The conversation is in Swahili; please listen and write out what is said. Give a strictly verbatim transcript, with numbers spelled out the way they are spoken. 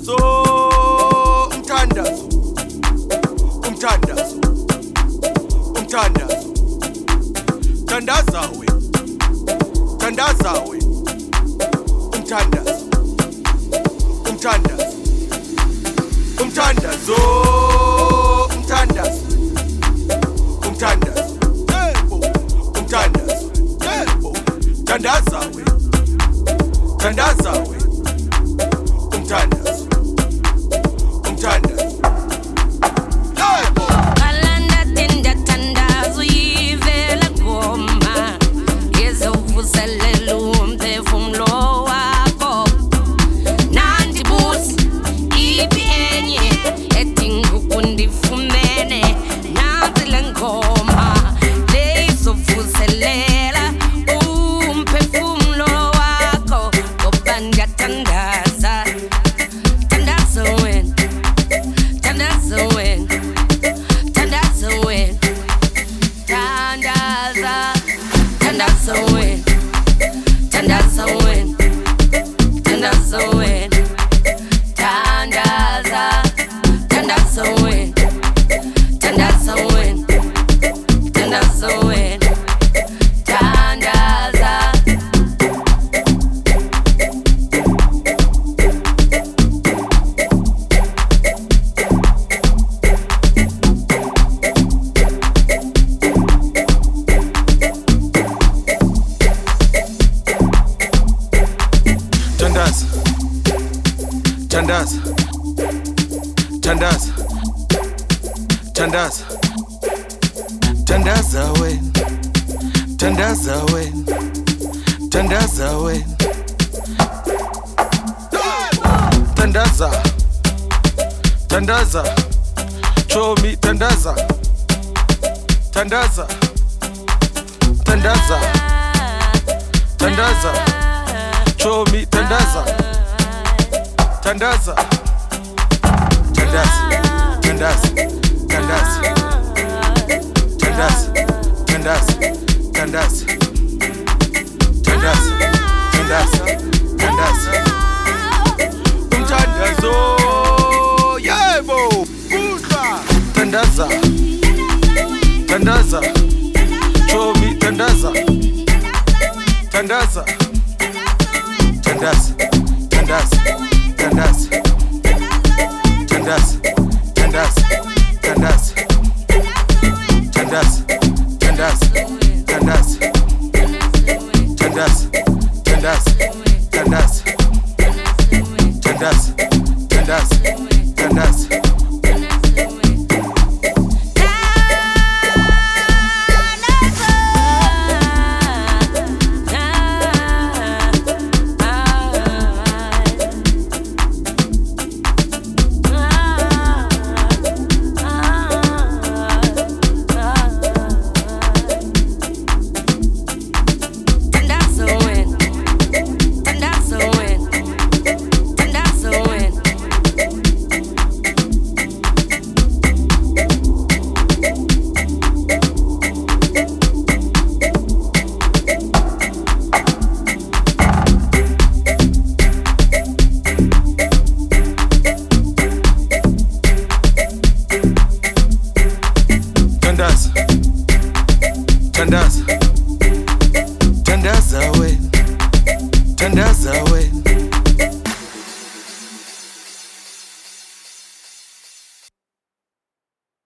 Umthandazo, umthandazo, umthandazo, umthandazo. Thandaza we, thandaza we, umthandazo, umthandazo, umthandazo, umthandazo, umthandazo, yebo, umthandazo, yebo, thandaza we, thandaza we, umthandazo, umthandazo. Thandaza, thandaza, thandaza, thandaza we, thandaza we, thandaza we, thandaza, thandaza, show me thandaza, thandaza, thandaza, thandaza, show me thandaza. Thandaza, thandaza, thandaza, thandaza, thandaza, thandaza, thandaza, thandaza, thandaza, thandaza. Umthandazo, yebo, kudla. Thandaza, thandaza, show me thandaza, thandaza, thandaza, thandaza. Thandaza, thandaza, thandaza, thandaza, thandaza, thandaza, thandaza, thandaza, thandaza, thandaza, thandaza, thandaza, thandaza. Thandaza, thandaza we, thandaza we.